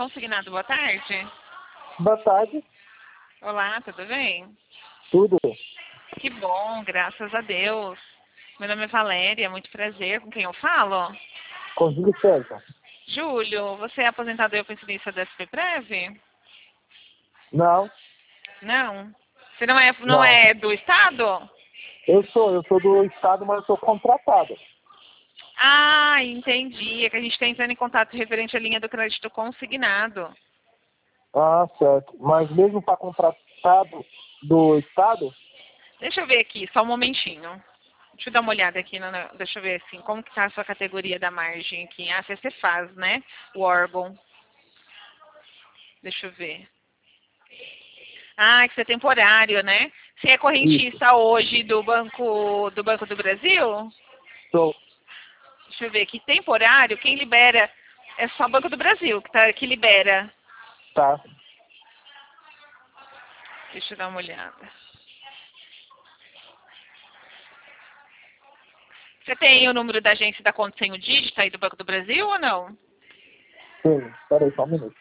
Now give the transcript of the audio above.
Consignado, boa tarde. Boa tarde. Olá, tudo bem? Tudo. Que bom, graças a Deus. Meu nome é Valéria, muito prazer. Com quem eu falo? Com Júlio César. Júlio, você é aposentado e pensionista da SPPrev? Não, Não. Você não não. é do Estado? Eu sou do Estado, mas eu sou contratado. Ah, entendi. É que a gente está entrando em contato referente à linha do crédito consignado. Ah, certo. Mas mesmo para contratado do Estado? Deixa eu ver aqui, só um momentinho. Deixa eu dar uma olhada aqui, deixa eu ver assim, como que tá a sua categoria da margem aqui. Ah, você faz, né? O órgão. Deixa eu ver. Ah, que você é temporário, né? Você é Isso. correntista hoje do Banco do Brasil? Sou. Deixa eu ver aqui, temporário, quem libera é só o Banco do Brasil que libera. Tá. Deixa eu dar uma olhada. Você tem o número da agência da conta sem o dígito aí do Banco do Brasil ou não? Sim. Espera aí, só um minuto.